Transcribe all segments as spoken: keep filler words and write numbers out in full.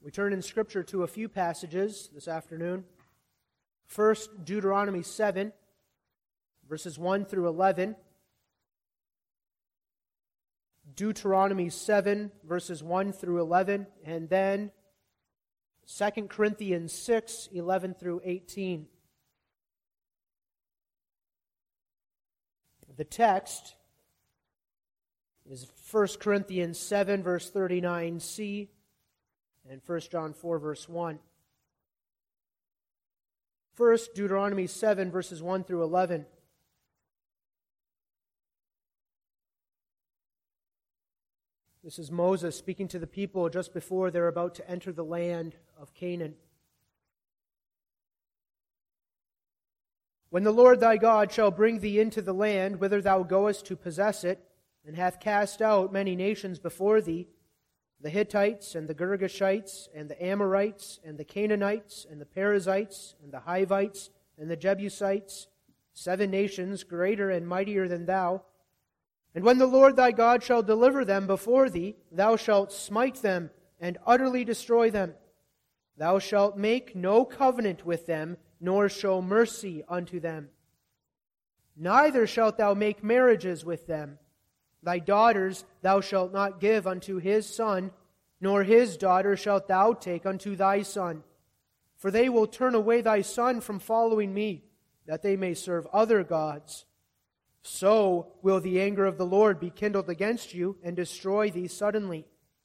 We turn in Scripture to a few passages this afternoon. First, Deuteronomy seven, verses one through eleven. Deuteronomy seven, verses one through eleven, and then Second Corinthians six, eleven through eighteen. The text is First Corinthians seven, verse thirty-nine c, and First John four, verse one. First, Deuteronomy seven, verses one through eleven. This is Moses speaking to the people just before they're about to enter the land of Canaan. When the Lord thy God shall bring thee into the land whither thou goest to possess it, and hath cast out many nations before thee, the Hittites, and the Girgashites, and the Amorites, and the Canaanites, and the Perizzites, and the Hivites, and the Jebusites, seven nations greater and mightier than thou. And when the Lord thy God shall deliver them before thee, thou shalt smite them, and utterly destroy them. Thou shalt make no covenant with them, nor show mercy unto them. Neither shalt thou make marriages with them. Thy daughters thou shalt not give unto his son, nor his daughter shalt thou take unto thy son. For they will turn away thy son from following me, that they may serve other gods. So will the anger of the Lord be kindled against you, and destroy thee suddenly.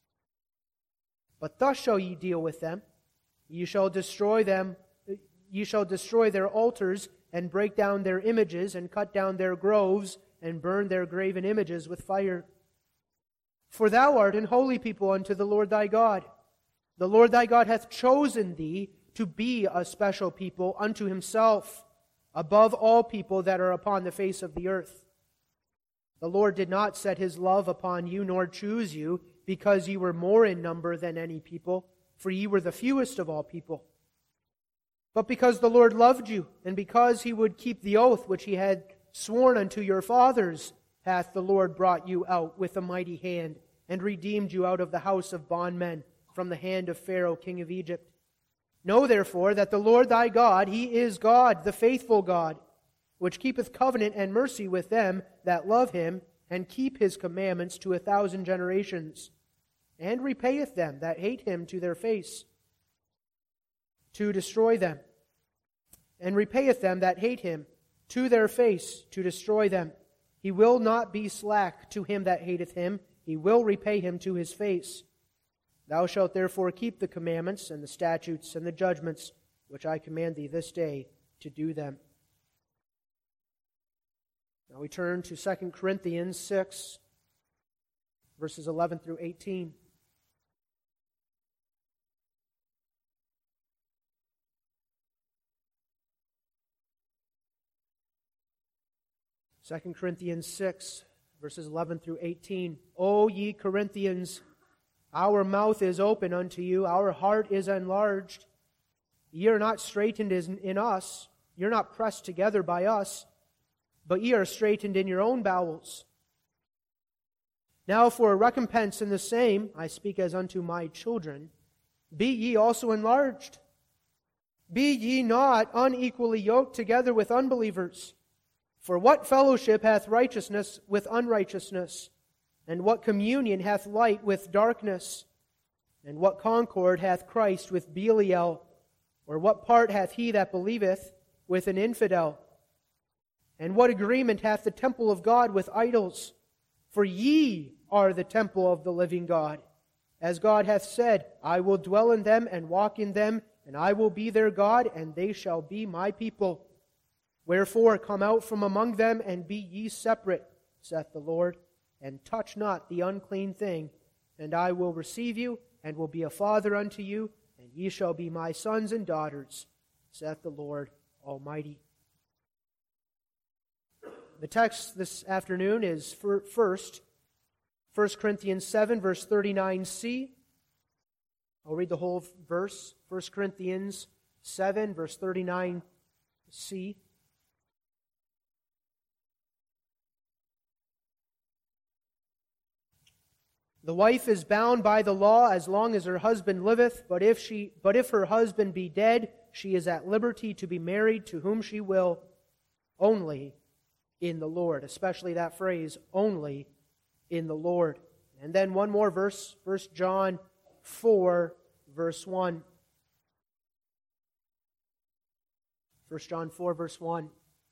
But thus shall ye deal with them. Ye shall destroy them, ye shall destroy their altars, and break down their images, and cut down their groves, and burn their graven images with fire. For thou art an holy people unto the Lord thy God. The Lord thy God hath chosen thee to be a special people unto himself, above all people that are upon the face of the earth. The Lord did not set his love upon you, nor choose you, because ye were more in number than any people, for ye were the fewest of all people. But because the Lord loved you, and because he would keep the oath which he had sworn unto your fathers, hath the Lord brought you out with a mighty hand, and redeemed you out of the house of bondmen, from the hand of Pharaoh king of Egypt. Know therefore that the Lord thy God, he is God, the faithful God, which keepeth covenant and mercy with them that love him, and keep his commandments to a thousand generations, and repayeth them that hate him to their face, to destroy them, and repayeth them that hate him to their face, to destroy them. He will not be slack to him that hateth him, he will repay him to his face. Thou shalt therefore keep the commandments and the statutes and the judgments which I command thee this day to do them. Now we turn to Second Corinthians six, verses eleven through eighteen. Second Corinthians six, verses eleven through eighteen. O ye Corinthians, our mouth is open unto you, our heart is enlarged. Ye are not straitened in us, ye are not pressed together by us, but ye are straitened in your own bowels. Now for a recompense in the same, I speak as unto my children, be ye also enlarged. Be ye not unequally yoked together with unbelievers. For what fellowship hath righteousness with unrighteousness? And what communion hath light with darkness? And what concord hath Christ with Belial? Or what part hath he that believeth with an infidel? And what agreement hath the temple of God with idols? For ye are the temple of the living God. As God hath said, I will dwell in them and walk in them, and I will be their God, and they shall be my people. Wherefore come out from among them, and be ye separate, saith the Lord, and touch not the unclean thing, and I will receive you, and will be a father unto you, and ye shall be my sons and daughters, saith the Lord Almighty. The text this afternoon is for first, First Corinthians seven, verse thirty-nine c. I'll read the whole verse. First Corinthians seven, verse thirty-nine c. The wife is bound by the law as long as her husband liveth, but if she but if her husband be dead, she is at liberty to be married to whom she will, only in the Lord. Especially that phrase, only in the Lord. And then one more verse, First John four, verse one. First John four, verse one.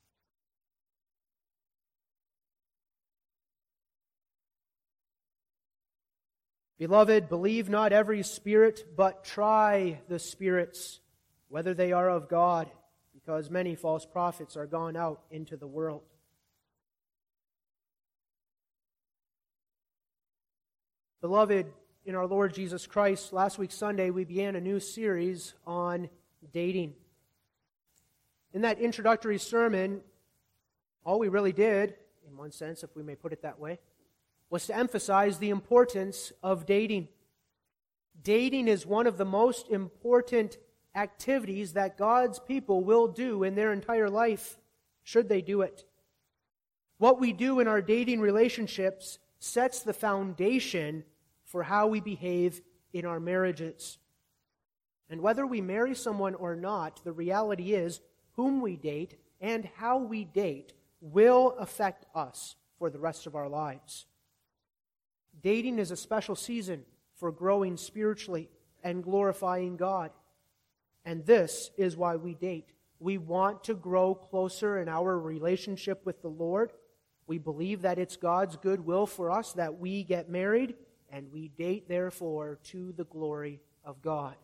Beloved, believe not every spirit, but try the spirits, whether they are of God, because many false prophets are gone out into the world. Beloved, in our Lord Jesus Christ, last week Sunday we began a new series on dating. In that introductory sermon, all we really did, in one sense, if we may put it that way, was to emphasize the importance of dating. Dating is one of the most important activities that God's people will do in their entire life, should they do it. What we do in our dating relationships sets the foundation for how we behave in our marriages. And whether we marry someone or not, the reality is whom we date and how we date will affect us for the rest of our lives. Dating is a special season for growing spiritually and glorifying God. And this is why we date. We want to grow closer in our relationship with the Lord. We believe that it's God's good will for us that we get married, and we date, therefore, to the glory of God.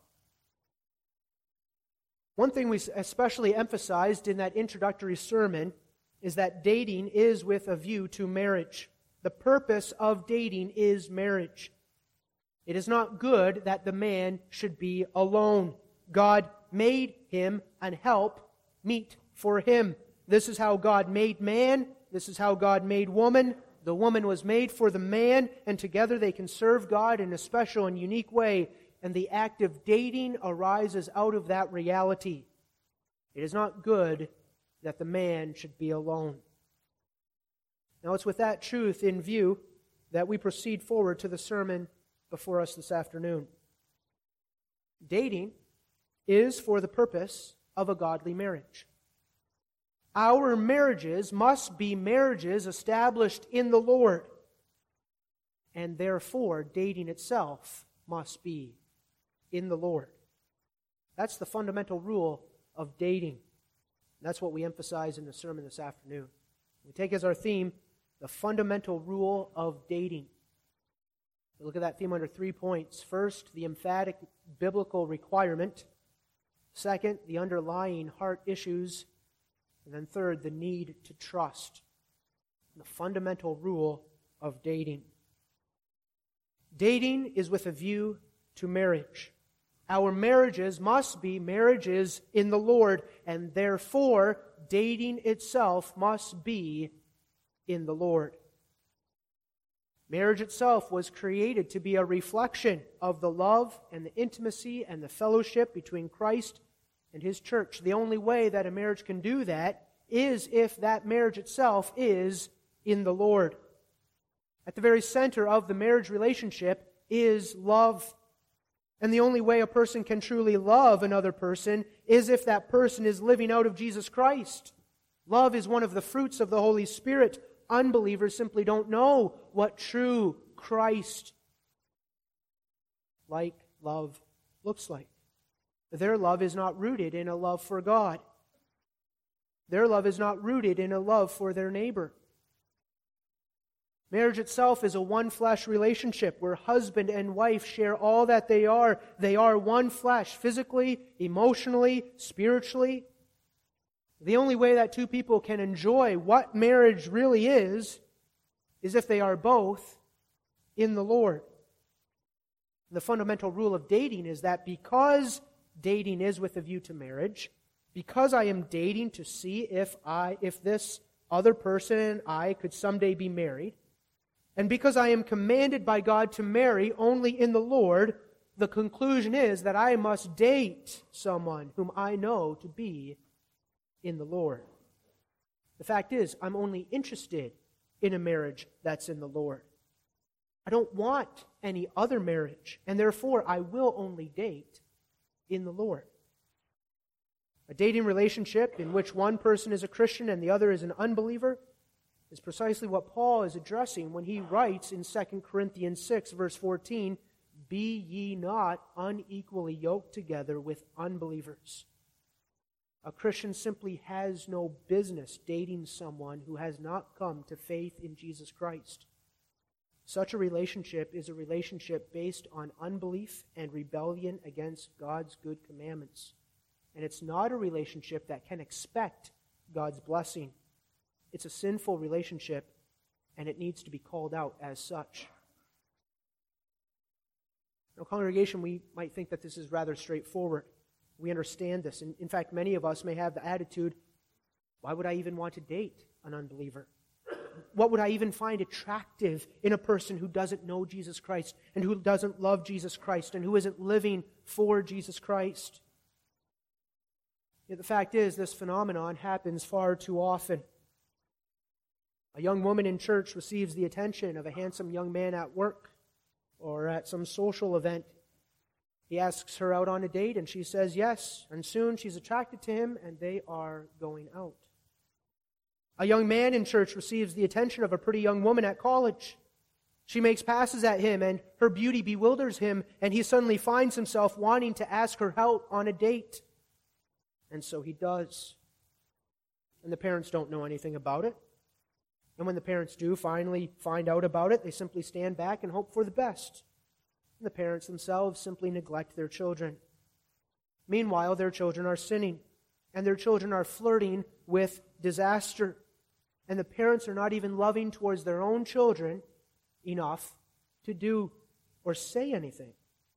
One thing we especially emphasized in that introductory sermon is that dating is with a view to marriage. The purpose of dating is marriage. It is not good that the man should be alone. God made him and help meet for him. This is how God made man. This is how God made woman. The woman was made for the man, and together they can serve God in a special and unique way. And the act of dating arises out of that reality. It is not good that the man should be alone. Now it's with that truth in view that we proceed forward to the sermon before us this afternoon. Dating is for the purpose of a godly marriage. Our marriages must be marriages established in the Lord, and therefore dating itself must be in the Lord. That's the fundamental rule of dating. That's what we emphasize in the sermon this afternoon. We take as our theme the fundamental rule of dating. We look at that theme under three points. First, the emphatic biblical requirement. Second, the underlying heart issues. And then third, the need to trust. The fundamental rule of dating. Dating is with a view to marriage. Our marriages must be marriages in the Lord, and therefore dating itself must be in the Lord. Marriage itself was created to be a reflection of the love and the intimacy and the fellowship between Christ and His church. The only way that a marriage can do that is if that marriage itself is in the Lord. At the very center of the marriage relationship is love. And the only way a person can truly love another person is if that person is living out of Jesus Christ. Love is one of the fruits of the Holy Spirit. Unbelievers simply don't know what true Christ-like love looks like. Their love is not rooted in a love for God. Their love is not rooted in a love for their neighbor. Marriage itself is a one-flesh relationship where husband and wife share all that they are. They are one flesh, physically, emotionally, spiritually. The only way that two people can enjoy what marriage really is, is if they are both in the Lord. The fundamental rule of dating is that because dating is with a view to marriage, because I am dating to see if I, if this other person and I could someday be married, and because I am commanded by God to marry only in the Lord, the conclusion is that I must date someone whom I know to be in the Lord. The fact is, I'm only interested in a marriage that's in the Lord. I don't want any other marriage, and therefore I will only date in the Lord. A dating relationship in which one person is a Christian and the other is an unbeliever is precisely what Paul is addressing when he writes in Second Corinthians six, verse fourteen, "Be ye not unequally yoked together with unbelievers." A Christian simply has no business dating someone who has not come to faith in Jesus Christ. Such a relationship is a relationship based on unbelief and rebellion against God's good commandments. And it's not a relationship that can expect God's blessing. It's a sinful relationship, and it needs to be called out as such. Now, congregation, we might think that this is rather straightforward. We understand this. And in fact, many of us may have the attitude, why would I even want to date an unbeliever? What would I even find attractive in a person who doesn't know Jesus Christ and who doesn't love Jesus Christ and who isn't living for Jesus Christ? Yet the fact is, this phenomenon happens far too often. A young woman in church receives the attention of a handsome young man at work or at some social event. He asks her out on a date, and she says yes, and soon she's attracted to him, and they are going out. A young man in church receives the attention of a pretty young woman at college. She makes passes at him, and her beauty bewilders him, and he suddenly finds himself wanting to ask her out on a date. And so he does. And the parents don't know anything about it. And when the parents do finally find out about it, they simply stand back and hope for the best. And the parents themselves simply neglect their children. Meanwhile, their children are sinning, and their children are flirting with disaster. And the parents are not even loving towards their own children enough to do or say anything.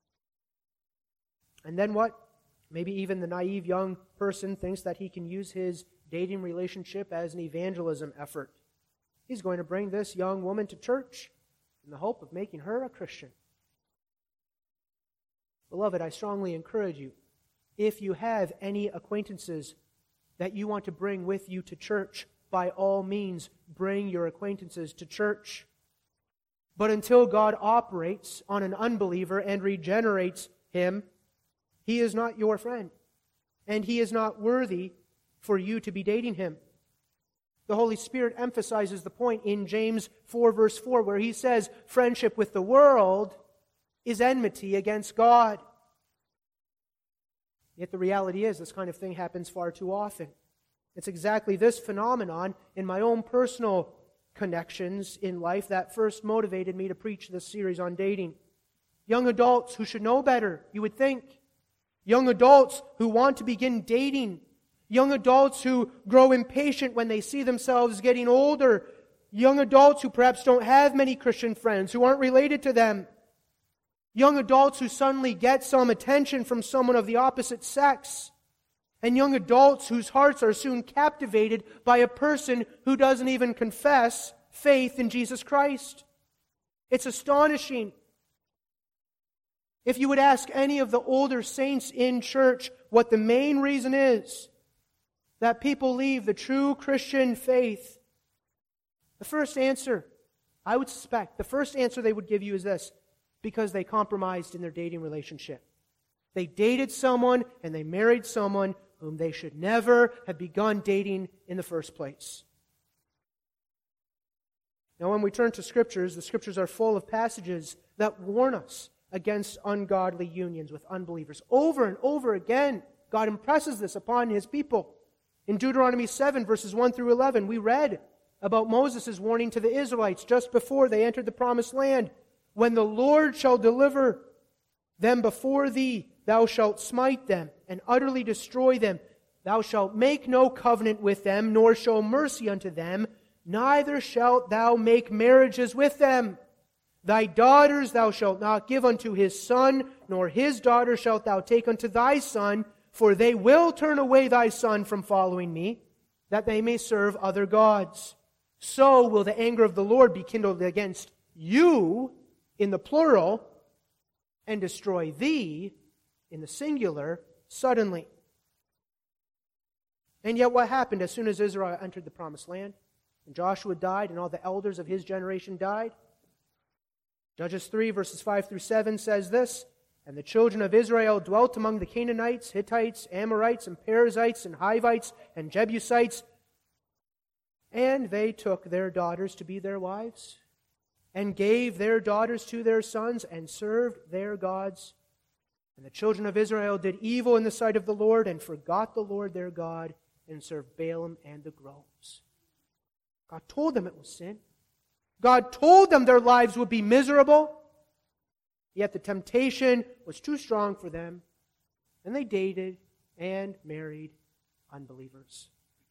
And then what? Maybe even the naive young person thinks that he can use his dating relationship as an evangelism effort. He's going to bring this young woman to church in the hope of making her a Christian. Beloved, I strongly encourage you, if you have any acquaintances that you want to bring with you to church, by all means, bring your acquaintances to church. But until God operates on an unbeliever and regenerates him, he is not your friend, and he is not worthy for you to be dating him. The Holy Spirit emphasizes the point in James four, verse four, where he says, friendship with the world is enmity against God. Yet the reality is, this kind of thing happens far too often. It's exactly this phenomenon in my own personal connections in life that first motivated me to preach this series on dating. Young adults who should know better, you would think. Young adults who want to begin dating. Young adults who grow impatient when they see themselves getting older. Young adults who perhaps don't have many Christian friends, who aren't related to them. Young adults who suddenly get some attention from someone of the opposite sex. And young adults whose hearts are soon captivated by a person who doesn't even confess faith in Jesus Christ. It's astonishing. If you would ask any of the older saints in church what the main reason is that people leave the true Christian faith, the first answer, I would suspect, the first answer they would give you is this: because they compromised in their dating relationship. They dated someone and they married someone whom they should never have begun dating in the first place. Now, when we turn to Scriptures, the Scriptures are full of passages that warn us against ungodly unions with unbelievers. Over and over again, God impresses this upon His people. In Deuteronomy seven, verses one through eleven, we read about Moses' warning to the Israelites just before they entered the Promised Land. When the Lord shall deliver them before thee, thou shalt smite them and utterly destroy them. Thou shalt make no covenant with them, nor show mercy unto them, neither shalt thou make marriages with them. Thy daughters thou shalt not give unto his son, nor his daughter shalt thou take unto thy son, for they will turn away thy son from following me, that they may serve other gods. So will the anger of the Lord be kindled against you, in the plural, and destroy thee, in the singular, suddenly. And yet what happened as soon as Israel entered the Promised Land? And Joshua died and all the elders of his generation died? Judges three, verses five through seven says this, "And the children of Israel dwelt among the Canaanites, Hittites, Amorites, and Perizzites, and Hivites, and Jebusites, and they took their daughters to be their wives, and gave their daughters to their sons, and served their gods. And the children of Israel did evil in the sight of the Lord, and forgot the Lord their God, and served Baalim and the groves." God told them it was sin. God told them their lives would be miserable. Yet the temptation was too strong for them, and they dated and married unbelievers.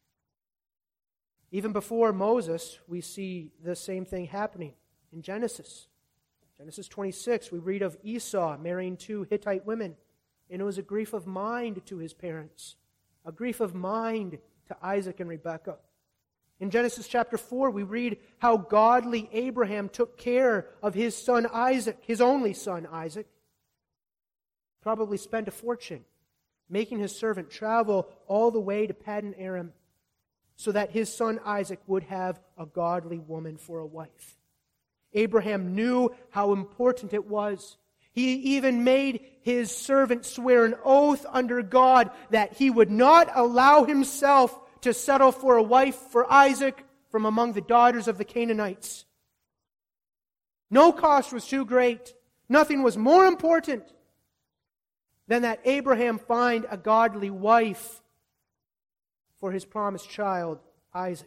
Even before Moses, we see the same thing happening in Genesis. Genesis twenty-six, we read of Esau marrying two Hittite women, and it was a grief of mind to his parents, a grief of mind to Isaac and Rebekah. In Genesis chapter four, we read how godly Abraham took care of his son Isaac, his only son Isaac. Probably spent a fortune making his servant travel all the way to Paddan Aram so that his son Isaac would have a godly woman for a wife. Abraham knew how important it was. He even made his servant swear an oath under God that he would not allow himself to settle for a wife for Isaac from among the daughters of the Canaanites. No cost was too great. Nothing was more important than that Abraham find a godly wife for his promised child, Isaac.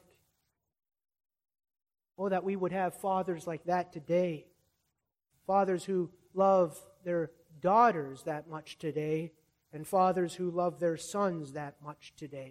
Oh, that we would have fathers like that today. Fathers who love their daughters that much today, and fathers who love their sons that much today.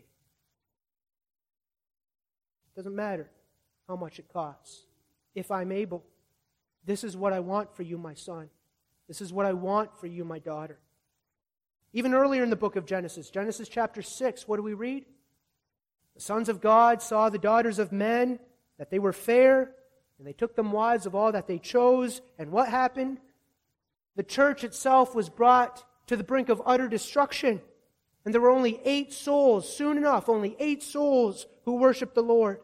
Doesn't matter how much it costs. If I'm able, this is what I want for you, my son. This is what I want for you, my daughter. Even earlier in the book of Genesis, Genesis chapter six, what do we read? The sons of God saw the daughters of men, that they were fair, and they took them wives of all that they chose. And what happened? The church itself was brought to the brink of utter destruction. And there were only eight souls, soon enough, only eight souls who worshiped the Lord.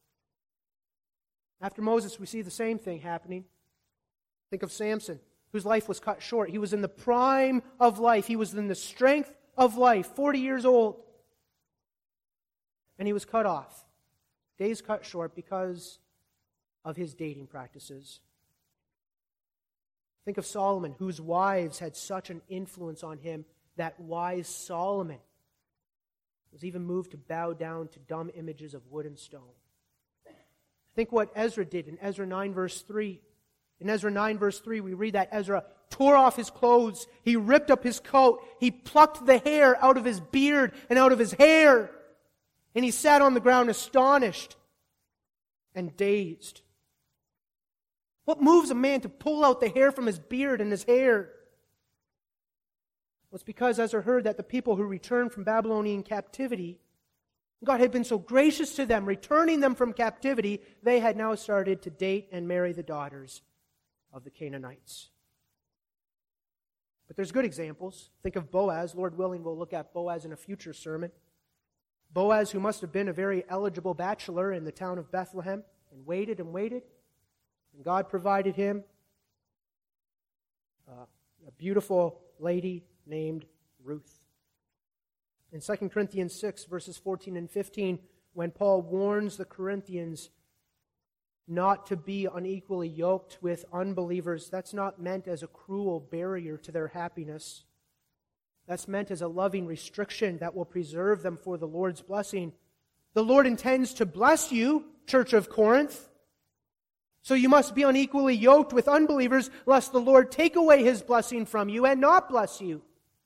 After Moses, we see the same thing happening. Think of Samson, whose life was cut short. He was in the prime of life. He was in the strength of life, forty years old. And he was cut off. Days cut short because of his dating practices. Think of Solomon, whose wives had such an influence on him that wise Solomon was even moved to bow down to dumb images of wood and stone. Think what Ezra did in Ezra nine verse three. In Ezra nine verse three, we read that Ezra tore off his clothes, he ripped up his coat, he plucked the hair out of his beard and out of his hair, and he sat on the ground astonished and dazed. What moves a man to pull out the hair from his beard and his hair? Well, it's because Ezra heard that the people who returned from Babylonian captivity, God had been so gracious to them, returning them from captivity, they had now started to date and marry the daughters of the Canaanites. But there's good examples. Think of Boaz. Lord willing, we'll look at Boaz in a future sermon. Boaz, who must have been a very eligible bachelor in the town of Bethlehem, and waited and waited. And God provided him uh, a beautiful lady named Ruth. In Second Corinthians six, verses fourteen and fifteen, when Paul warns the Corinthians not to be unequally yoked with unbelievers, that's not meant as a cruel barrier to their happiness. That's meant as a loving restriction that will preserve them for the Lord's blessing. The Lord intends to bless you, Church of Corinth. So you must be unequally yoked with unbelievers, lest the Lord take away His blessing from you and not bless you.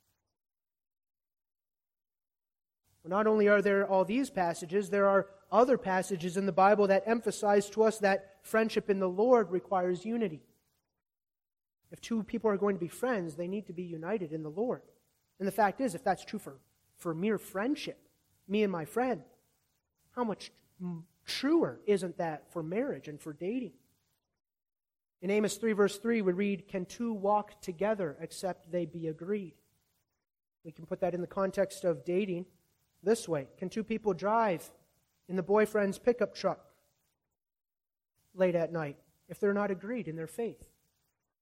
Not only are there all these passages, there are other passages in the Bible that emphasize to us that friendship in the Lord requires unity. If two people are going to be friends, they need to be united in the Lord. And the fact is, if that's true for, for mere friendship, me and my friend, how much truer isn't that for marriage and for dating? In Amos three verse three, we read, "Can two walk together except they be agreed?" We can put that in the context of dating this way. Can two people drive in the boyfriend's pickup truck late at night if they're not agreed in their faith?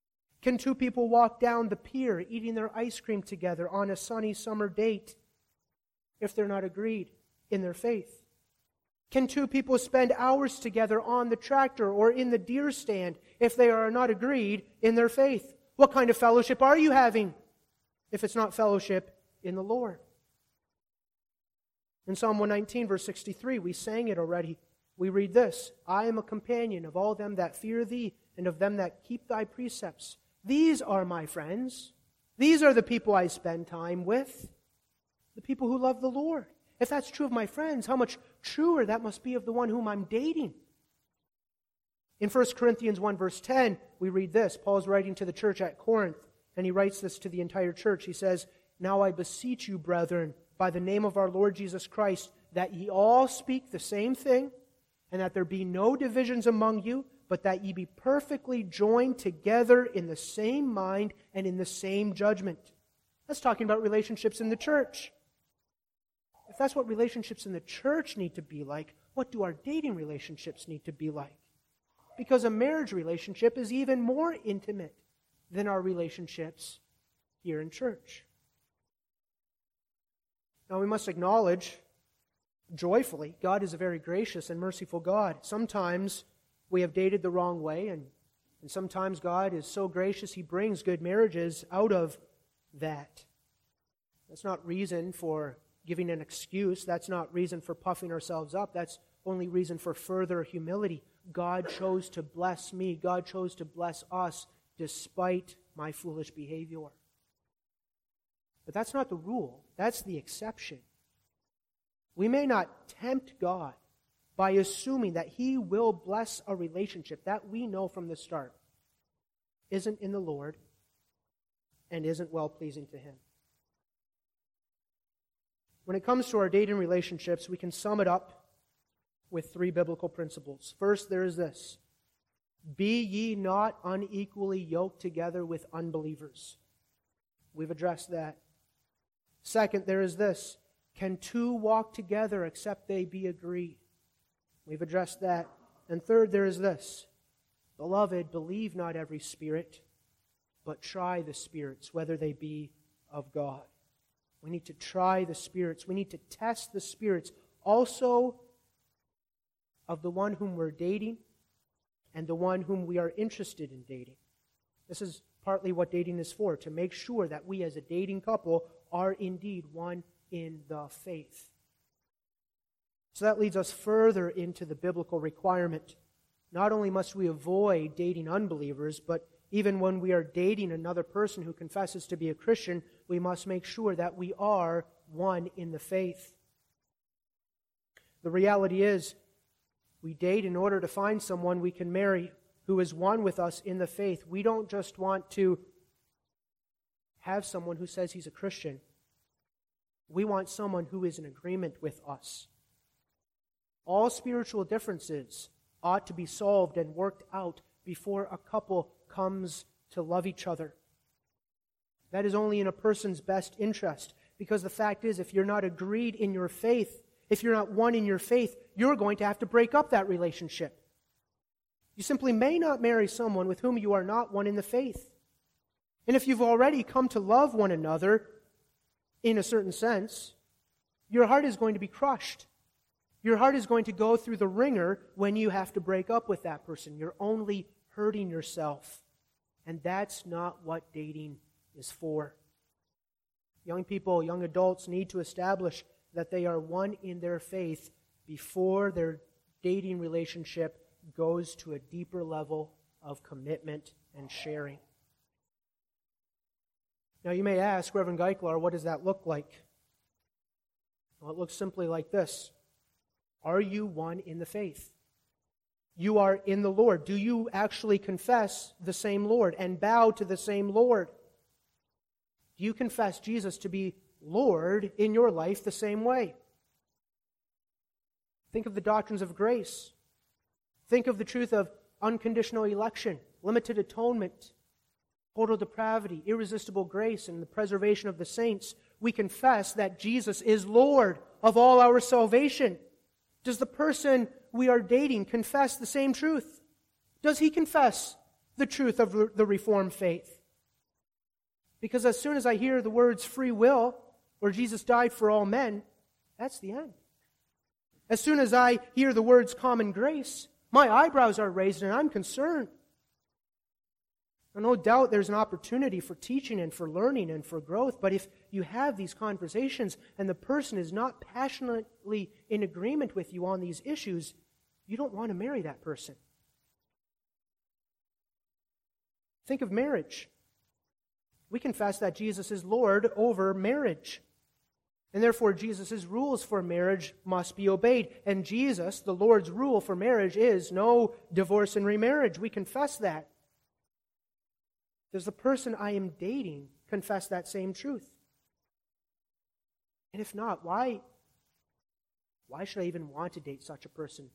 Can two people walk down the pier eating their ice cream together on a sunny summer date if they're not agreed in their faith? Can two people spend hours together on the tractor or in the deer stand if they are not agreed in their faith? What kind of fellowship are you having if it's not fellowship in the Lord? In Psalm one nineteen, verse sixty-three, we sang it already. We read this, I am a companion of all them that fear thee, and of them that keep thy precepts. These are my friends. These are the people I spend time with. The people who love the Lord. If that's true of my friends, how much truer that must be of the one whom I'm dating. In First Corinthians one, verse ten, we read this. Paul's writing to the church at Corinth, and he writes this to the entire church. He says, Now I beseech you, brethren, by the name of our Lord Jesus Christ, that ye all speak the same thing, and that there be no divisions among you, but that ye be perfectly joined together in the same mind and in the same judgment. That's talking about relationships in the church. If that's what relationships in the church need to be like, what do our dating relationships need to be like? Because a marriage relationship is even more intimate than our relationships here in church. Now we must acknowledge joyfully, God is a very gracious and merciful God. Sometimes we have dated the wrong way, and, and sometimes God is so gracious He brings good marriages out of that. That's not reason for giving an excuse. That's not reason for puffing ourselves up. That's only reason for further humility. God chose to bless me. God chose to bless us despite my foolish behavior. But that's not the rule. That's the exception. We may not tempt God by assuming that He will bless a relationship that we know from the start isn't in the Lord and isn't well-pleasing to Him. When it comes to our dating relationships, we can sum it up with three biblical principles. First, there is this. Be ye not unequally yoked together with unbelievers. We've addressed that. Second, there is this. Can two walk together except they be agreed? We've addressed that. And third, there is this. Beloved, believe not every spirit, but try the spirits, whether they be of God. We need to try the spirits. We need to test the spirits also of the one whom we're dating and the one whom we are interested in dating. This is partly what dating is for, to make sure that we as a dating couple are indeed one in the faith. So that leads us further into the biblical requirement. Not only must we avoid dating unbelievers, but even when we are dating another person who confesses to be a Christian, we must make sure that we are one in the faith. The reality is, we date in order to find someone we can marry who is one with us in the faith. We don't just want to have someone who says he's a Christian. We want someone who is in agreement with us. All spiritual differences ought to be solved and worked out before a couple comes to love each other. That is only in a person's best interest, because the fact is, if you're not agreed in your faith, if you're not one in your faith, you're going to have to break up that relationship. You simply may not marry someone with whom you are not one in the faith. And if you've already come to love one another, in a certain sense, your heart is going to be crushed. Your heart is going to go through the ringer when you have to break up with that person. You're only hurting yourself. And that's not what dating is for. Young people, young adults need to establish that they are one in their faith before their dating relationship goes to a deeper level of commitment and sharing. Now you may ask, Reverend Geiklar, what does that look like? Well, it looks simply like this. Are you one in the faith? You are in the Lord. Do you actually confess the same Lord and bow to the same Lord? Do you confess Jesus to be Lord in your life the same way? Think of the doctrines of grace. Think of the truth of unconditional election, limited atonement, total depravity, irresistible grace, and the preservation of the saints. We confess that Jesus is Lord of all our salvation. Does the person we are dating confess the same truth? Does he confess the truth of the Reformed faith. Because as soon as I hear the words free will, or Jesus died for all men, that's the end. As soon as I hear the words common grace, my eyebrows are raised and I'm concerned. And no doubt there's an opportunity for teaching and for learning and for growth, but if you have these conversations and the person is not passionately in agreement with you on these issues, you don't want to marry that person. Think of marriage. We confess that Jesus is Lord over marriage. And therefore, Jesus' rules for marriage must be obeyed. And Jesus, the Lord's rule for marriage, is no divorce and remarriage. We confess that. Does the person I am dating confess that same truth? And if not, why, why should I even want to date such a person?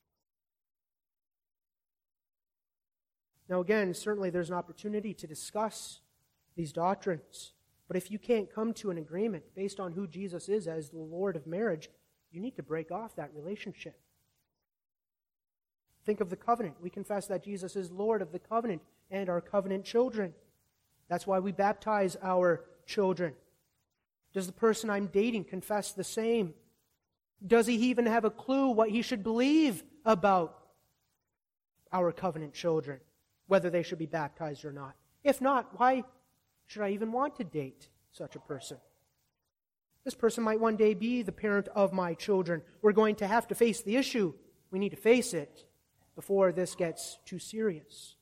Now again, certainly there's an opportunity to discuss these doctrines. But if you can't come to an agreement based on who Jesus is as the Lord of marriage, you need to break off that relationship. Think of the covenant. We confess that Jesus is Lord of the covenant and our covenant children. That's why we baptize our children. Does the person I'm dating confess the same? Does he even have a clue what he should believe about our covenant children, whether they should be baptized or not? If not, why should I even want to date such a person? This person might one day be the parent of my children. We're going to have to face the issue. We need to face it before this gets too serious.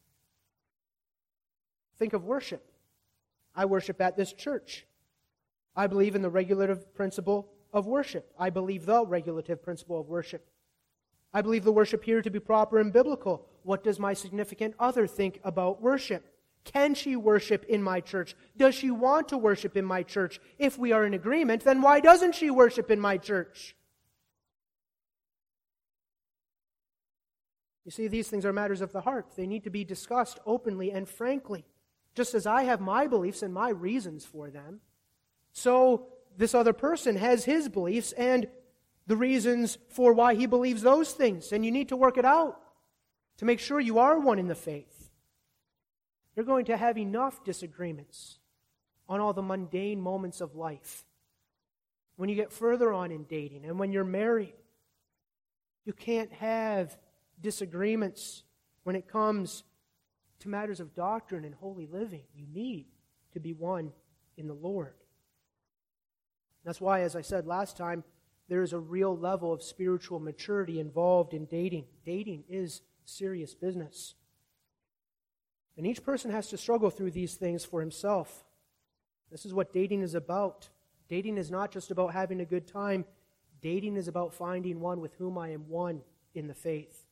Think of worship. I worship at this church. I believe in the regulative principle of worship. I believe the regulative principle of worship. I believe the worship here to be proper and biblical. What does my significant other think about worship? Can she worship in my church? Does she want to worship in my church? If we are in agreement, then why doesn't she worship in my church? You see, these things are matters of the heart. They need to be discussed openly and frankly. Just as I have my beliefs and my reasons for them, so this other person has his beliefs and the reasons for why he believes those things. And you need to work it out to make sure you are one in the faith. You're going to have enough disagreements on all the mundane moments of life. When you get further on in dating and when you're married, you can't have disagreements when it comes to matters of doctrine and holy living. You need to be one in the Lord. That's why, as I said last time, there is a real level of spiritual maturity involved in dating. Dating is serious business. And each person has to struggle through these things for himself. This is what dating is about. Dating is not just about having a good time. Dating is about finding one with whom I am one in the faith.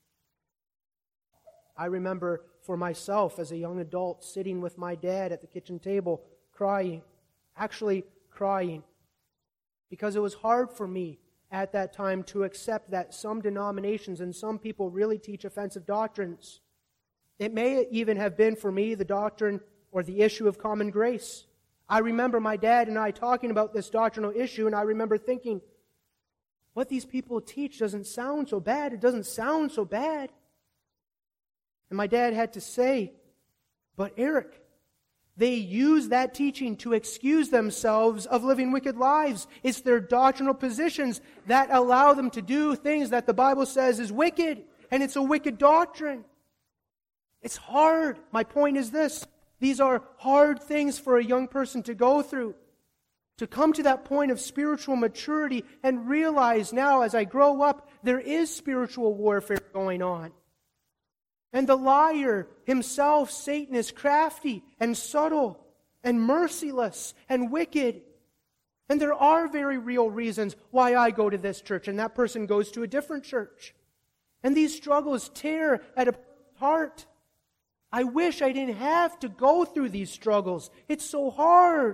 I remember for myself as a young adult sitting with my dad at the kitchen table crying, actually crying, because it was hard for me at that time to accept that some denominations and some people really teach offensive doctrines. It may even have been for me the doctrine or the issue of common grace. I remember my dad and I talking about this doctrinal issue, and I remember thinking, what these people teach doesn't sound so bad. It doesn't sound so bad. And my dad had to say, but Eric, they use that teaching to excuse themselves of living wicked lives. It's their doctrinal positions that allow them to do things that the Bible says is wicked, and it's a wicked doctrine. It's hard. My point is this. These are hard things for a young person to go through. To come to that point of spiritual maturity and realize now as I grow up, there is spiritual warfare going on. And the liar himself, Satan, is crafty and subtle and merciless and wicked. And there are very real reasons why I go to this church and that person goes to a different church. And these struggles tear at a heart. I wish I didn't have to go through these struggles. It's so hard.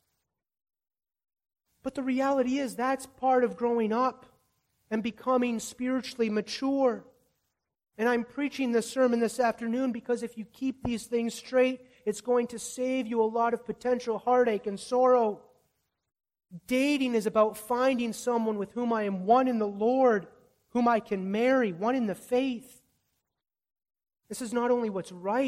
But the reality is that's part of growing up and becoming spiritually mature. And I'm preaching this sermon this afternoon because if you keep these things straight, it's going to save you a lot of potential heartache and sorrow. Dating is about finding someone with whom I am one in the Lord, whom I can marry, one in the faith. This is not only what's right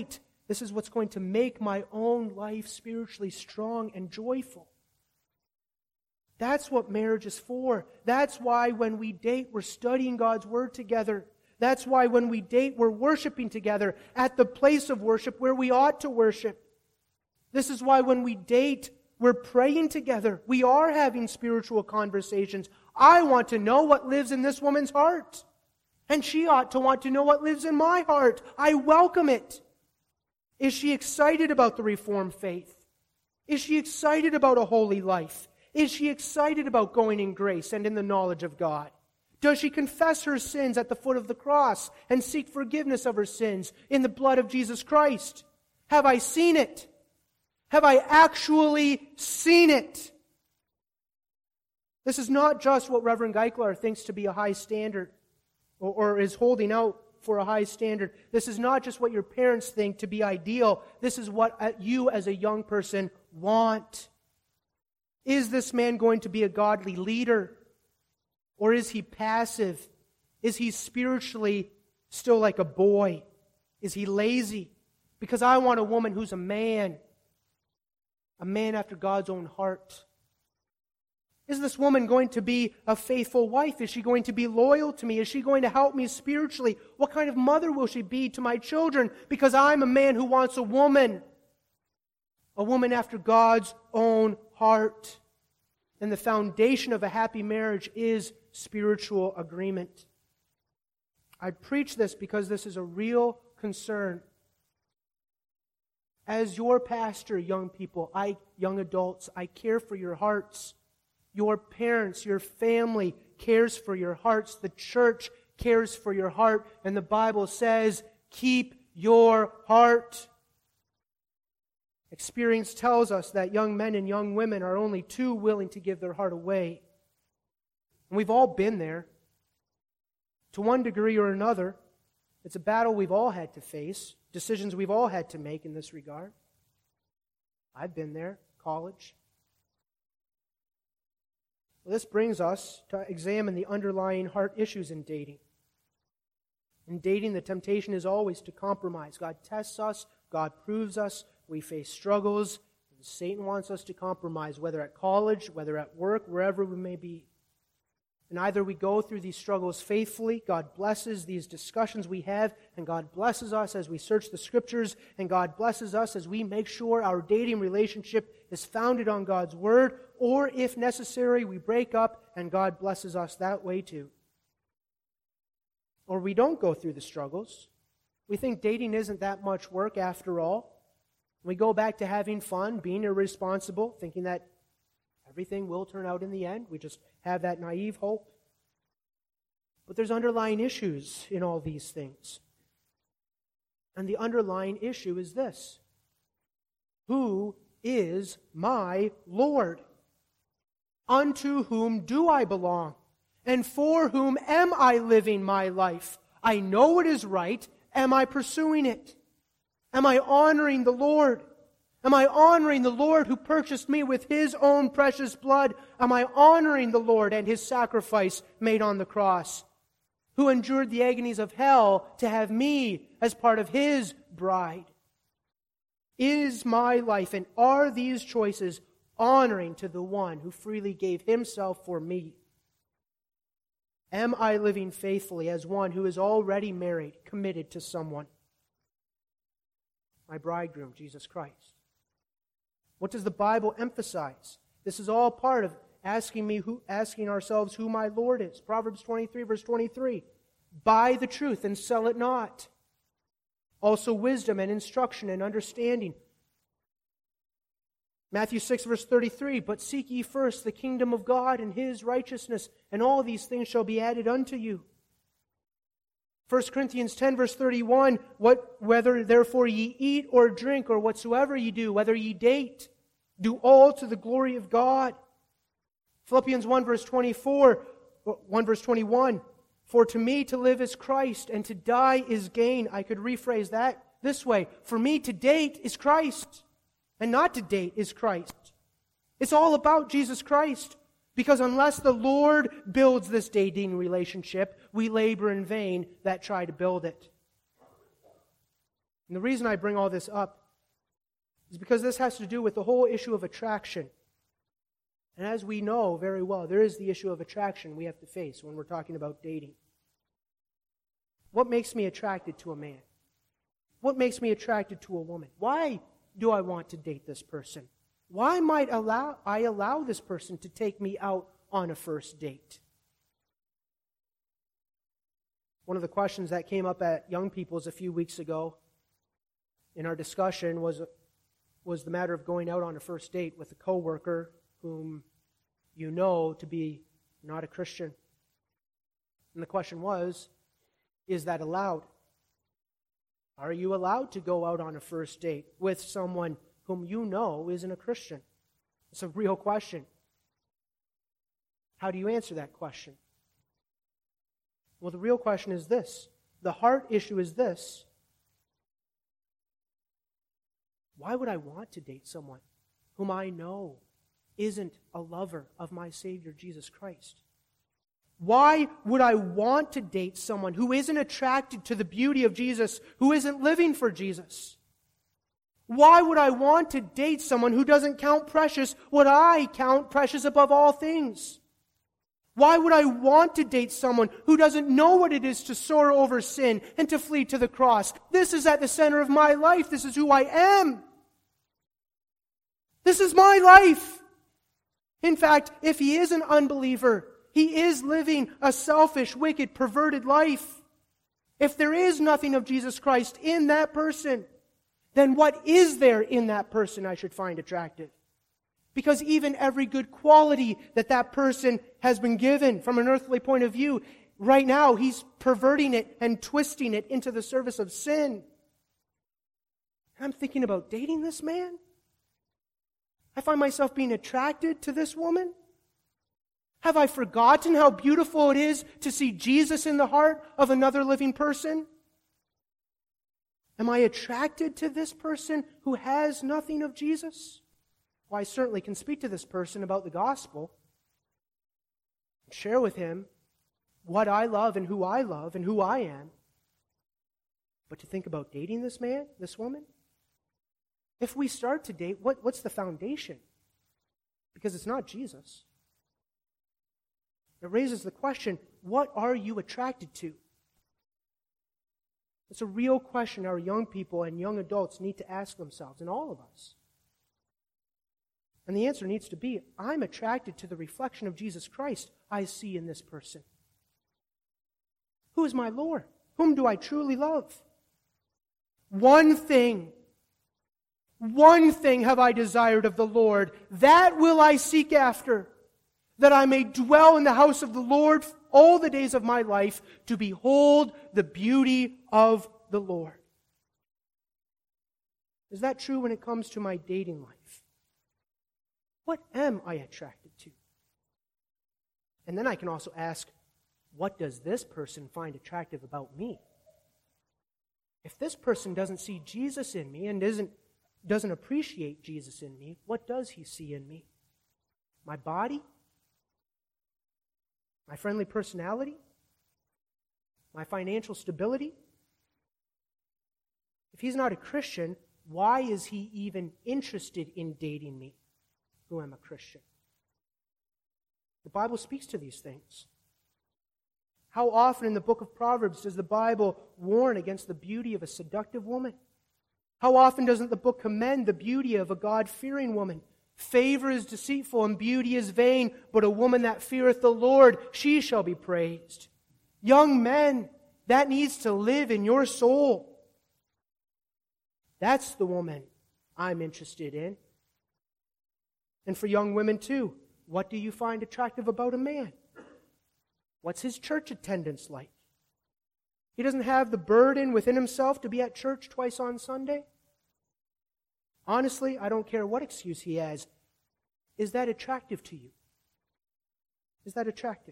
This is what's going to make my own life spiritually strong and joyful. That's what marriage is for. That's why when we date, we're studying God's Word together. That's why when we date, we're worshiping together at the place of worship where we ought to worship. This is why when we date, we're praying together. We are having spiritual conversations. I want to know what lives in this woman's heart. And she ought to want to know what lives in my heart. I welcome it. Is she excited about the Reformed faith? Is she excited about a holy life? Is she excited about going in grace and in the knowledge of God? Does she confess her sins at the foot of the cross and seek forgiveness of her sins in the blood of Jesus Christ? Have I seen it? Have I actually seen it? This is not just what Reverend Geiklar thinks to be a high standard or, or is holding out for a high standard. This is not just what your parents think to be ideal. This is what you as a young person want. Is this man going to be a godly leader? Or is he passive? Is he spiritually still like a boy? Is he lazy? Because I want a woman who's a man. A man after God's own heart. Is this woman going to be a faithful wife? Is she going to be loyal to me? Is she going to help me spiritually? What kind of mother will she be to my children? Because I'm a man who wants a woman. A woman after God's own heart. And the foundation of a happy marriage is spiritual agreement. I preach this because this is a real concern. As your pastor, young people, I, young adults, I care for your hearts. Your parents, your family cares for your hearts. The church cares for your heart. And the Bible says, keep your heart. Experience tells us that young men and young women are only too willing to give their heart away. And we've all been there. To one degree or another, it's a battle we've all had to face, decisions we've all had to make in this regard. I've been there, college. Well, this brings us to examine the underlying heart issues in dating. In dating, the temptation is always to compromise. God tests us, God proves us, we face struggles, and Satan wants us to compromise, whether at college, whether at work, wherever we may be. And either we go through these struggles faithfully, God blesses these discussions we have, and God blesses us as we search the Scriptures, and God blesses us as we make sure our dating relationship is founded on God's Word, or if necessary, we break up, and God blesses us that way too. Or we don't go through the struggles. We think dating isn't that much work after all. We go back to having fun, being irresponsible, thinking that everything will turn out in the end. We just have that naive hope. But there's underlying issues in all these things. And the underlying issue is this: who is my Lord? Unto whom do I belong? And for whom am I living my life? I know what is right. Am I pursuing it? Am I honoring the Lord? Am I honoring the Lord who purchased me with His own precious blood? Am I honoring the Lord and His sacrifice made on the cross? Who endured the agonies of hell to have me as part of His bride? Is my life and are these choices honoring to the one who freely gave Himself for me? Am I living faithfully as one who is already married, committed to someone? My bridegroom, Jesus Christ. What does the Bible emphasize? This is all part of asking me, who, asking ourselves who my Lord is. Proverbs twenty-three, verse twenty-three. Buy the truth and sell it not. Also wisdom and instruction and understanding. Matthew six, verse thirty-three. But seek ye first the kingdom of God and His righteousness, and all these things shall be added unto you. First Corinthians ten, verse thirty-one, what, whether therefore ye eat or drink or whatsoever ye do, whether ye date, do all to the glory of God. Philippians one, verse twenty-four, one verse twenty-one, for to me to live is Christ, and to die is gain. I could rephrase that this way. For me to date is Christ, and not to date is Christ. It's all about Jesus Christ. Because unless the Lord builds this dating relationship, we labor in vain that try to build it. And the reason I bring all this up is because this has to do with the whole issue of attraction. And as we know very well, there is the issue of attraction we have to face when we're talking about dating. What makes me attracted to a man? What makes me attracted to a woman? Why do I want to date this person? Why might allow, I allow this person to take me out on a first date? One of the questions that came up at Young People's a few weeks ago in our discussion was, was the matter of going out on a first date with a coworker whom you know to be not a Christian. And the question was, is that allowed? Are you allowed to go out on a first date with someone whom you know isn't a Christian? It's a real question. How do you answer that question? Well, the real question is this. The heart issue is this. Why would I want to date someone whom I know isn't a lover of my Savior, Jesus Christ? Why would I want to date someone who isn't attracted to the beauty of Jesus, who isn't living for Jesus? Why would I want to date someone who doesn't count precious what I count precious above all things? Why would I want to date someone who doesn't know what it is to soar over sin and to flee to the cross? This is at the center of my life. This is who I am. This is my life. In fact, if he is an unbeliever, he is living a selfish, wicked, perverted life. If there is nothing of Jesus Christ in that person, then what is there in that person I should find attractive? Because even every good quality that that person has been given from an earthly point of view, right now he's perverting it and twisting it into the service of sin. And I'm thinking about dating this man. I find myself being attracted to this woman. Have I forgotten how beautiful it is to see Jesus in the heart of another living person? Am I attracted to this person who has nothing of Jesus? Well, I certainly can speak to this person about the gospel, share with him what I love and who I love and who I am. But to think about dating this man, this woman? If we start to date, what, what's the foundation? Because it's not Jesus. It raises the question, what are you attracted to? It's a real question our young people and young adults need to ask themselves, and all of us. And the answer needs to be, I'm attracted to the reflection of Jesus Christ I see in this person. Who is my Lord? Whom do I truly love? One thing, one thing have I desired of the Lord, that will I seek after, that I may dwell in the house of the Lord all the days of my life, to behold the beauty of the Lord. Is that true when it comes to my dating life? What am I attracted to? And then I can also ask, what does this person find attractive about me? If this person doesn't see Jesus in me and doesn't, doesn't appreciate Jesus in me, what does he see in me? My body? My friendly personality? My financial stability? If he's not a Christian, why is he even interested in dating me, who am a Christian? The Bible speaks to these things. How often in the book of Proverbs does the Bible warn against the beauty of a seductive woman? How often doesn't the book commend the beauty of a God-fearing woman? Favor is deceitful and beauty is vain, but a woman that feareth the Lord, she shall be praised. Young men, that needs to live in your soul. That's the woman I'm interested in. And for young women too, what do you find attractive about a man? What's his church attendance like? He doesn't have the burden within himself to be at church twice on Sunday? Honestly, I don't care what excuse he has. Is that attractive to you? Is that attractive?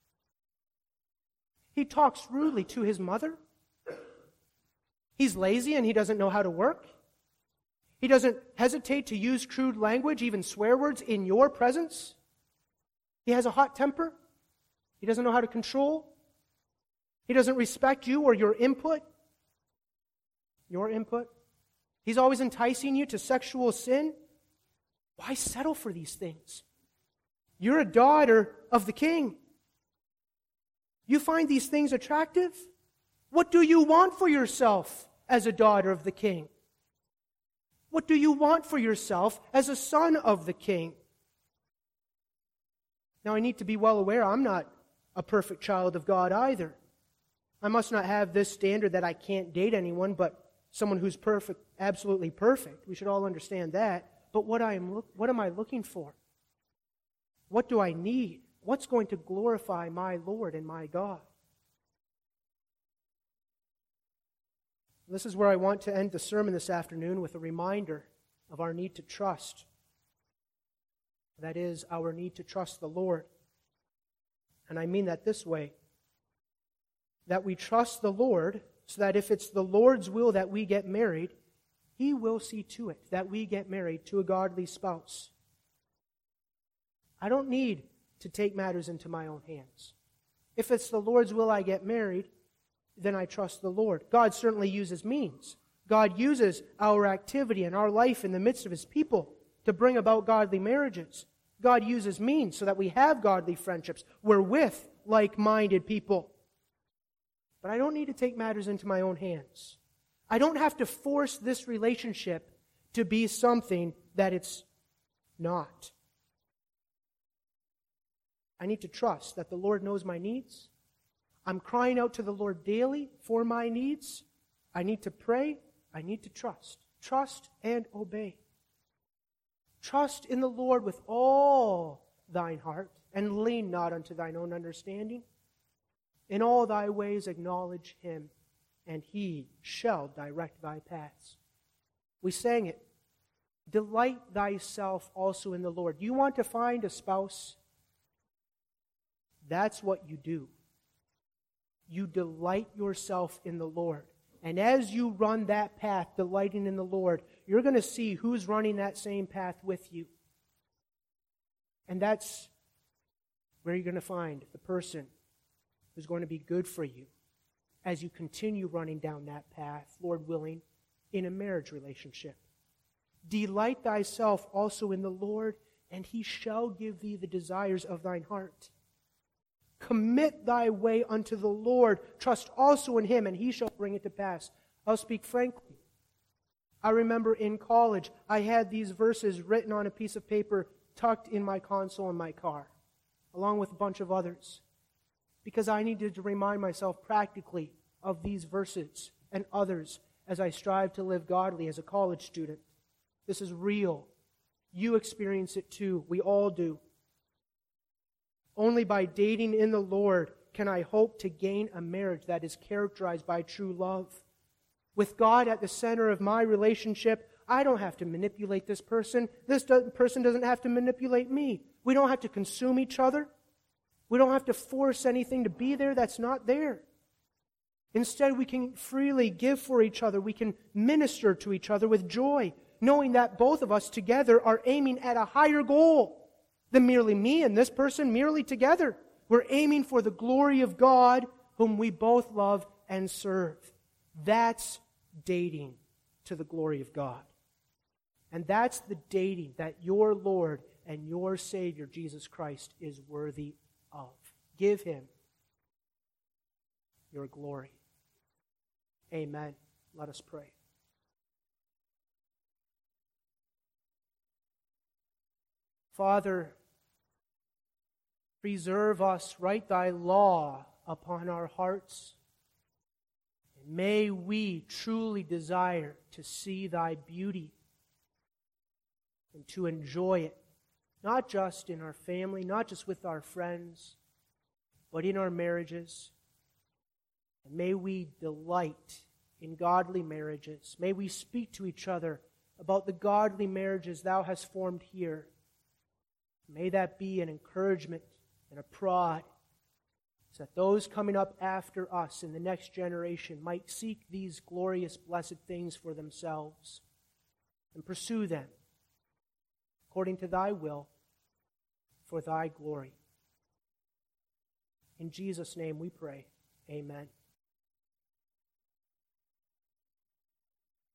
He talks rudely to his mother. He's lazy and he doesn't know how to work. He doesn't hesitate to use crude language, even swear words, in your presence. He has a hot temper. He doesn't know how to control. He doesn't respect you or your input. your input? He's always enticing you to sexual sin? Why settle for these things? You're a daughter of the King. You find these things attractive? What do you want for yourself as a daughter of the King? What do you want for yourself as a son of the King? Now, I need to be well aware I'm not a perfect child of God either. I must not have this standard that I can't date anyone, but someone who's perfect, absolutely perfect. We should all understand that. But what I am, look, what am I looking for? What do I need? What's going to glorify my Lord and my God? This is where I want to end the sermon this afternoon, with a reminder of our need to trust. That is, our need to trust the Lord. And I mean that this way, that we trust the Lord so that if it's the Lord's will that we get married, He will see to it that we get married to a godly spouse. I don't need to take matters into my own hands. If it's the Lord's will I get married, then I trust the Lord. God certainly uses means. God uses our activity and our life in the midst of His people to bring about godly marriages. God uses means so that we have godly friendships. We're with like-minded people. But I don't need to take matters into my own hands. I don't have to force this relationship to be something that it's not. I need to trust that the Lord knows my needs. I'm crying out to the Lord daily for my needs. I need to pray. I need to trust. Trust and obey. Trust in the Lord with all thine heart, and lean not unto thine own understanding. In all thy ways acknowledge Him, and He shall direct thy paths. We sang it. Delight thyself also in the Lord. You want to find a spouse? That's what you do. You delight yourself in the Lord. And as you run that path, delighting in the Lord, you're going to see who's running that same path with you. And that's where you're going to find the person who's going to be good for you as you continue running down that path, Lord willing, in a marriage relationship. Delight thyself also in the Lord, and He shall give thee the desires of thine heart. Commit thy way unto the Lord. Trust also in Him, and He shall bring it to pass. I'll speak frankly. I remember in college, I had these verses written on a piece of paper tucked in my console in my car, along with a bunch of others, because I needed to remind myself practically of these verses and others as I strive to live godly as a college student. This is real. You experience it too. We all do. Only by dating in the Lord can I hope to gain a marriage that is characterized by true love. With God at the center of my relationship, I don't have to manipulate this person. This person doesn't have to manipulate me. We don't have to consume each other. We don't have to force anything to be there that's not there. Instead, we can freely give for each other. We can minister to each other with joy, knowing that both of us together are aiming at a higher goal than merely me and this person merely together. We're aiming for the glory of God, whom we both love and serve. That's dating to the glory of God. And that's the dating that your Lord and your Savior, Jesus Christ, is worthy of. Give Him your glory. Amen. Let us pray. Father, preserve us, write thy law upon our hearts. And may we truly desire to see thy beauty and to enjoy it, not just in our family, not just with our friends, but in our marriages. And may we delight in godly marriages. May we speak to each other about the godly marriages thou hast formed here. May that be an encouragement and a prod, so that those coming up after us in the next generation might seek these glorious, blessed things for themselves and pursue them according to thy will for thy glory. In Jesus' name we pray. Amen.